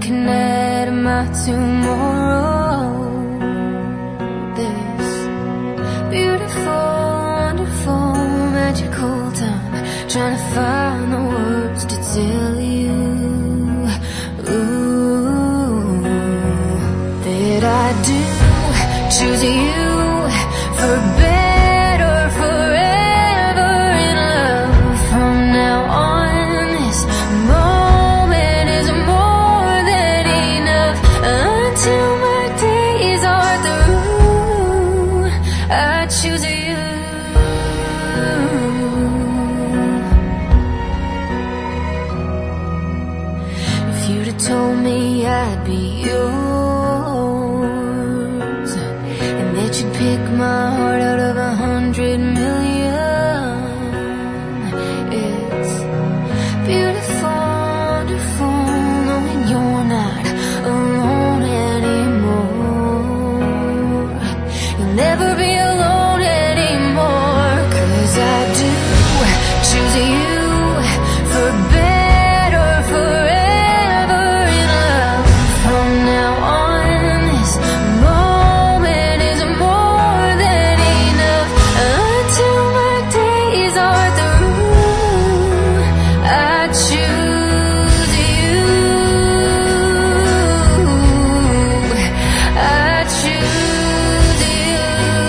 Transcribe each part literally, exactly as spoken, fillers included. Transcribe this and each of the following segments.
looking at my tomorrow. This beautiful, wonderful, magical time, trying to find the words to tell you, ooh, that I do choose you for better, forever in love. From now on, this moment is more than enough. Until my days are through, I choose you. If you'd have told me I'd be yours, and that you'd pick my heart out of a hundred million, it's beautiful, wonderful, knowing you're not alone anymore. You'll never be alone anymore, 'cause I do choose you for better, forever in love. From now on, this moment is more than enough. Until my days are through, I choose you. I choose you.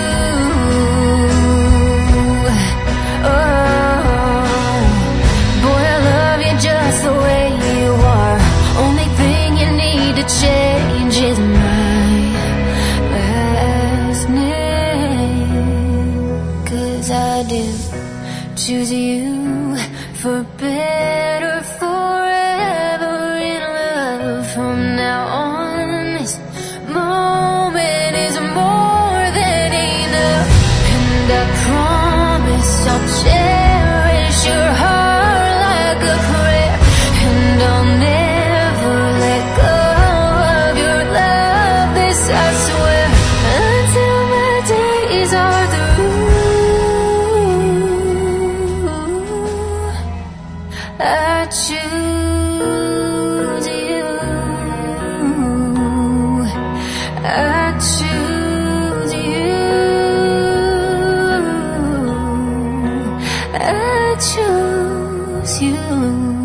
Oh, boy, I love you just the way you are. Only thing you need to change is my last name. 'Cause I do choose you for better, forever in love. From now on, this moment is more than enough. And I promise I'll cherish your heart like a prayer. And I'll never let go of your love, this I swear. Until my days are through, I choose you. I choose you. I choose you.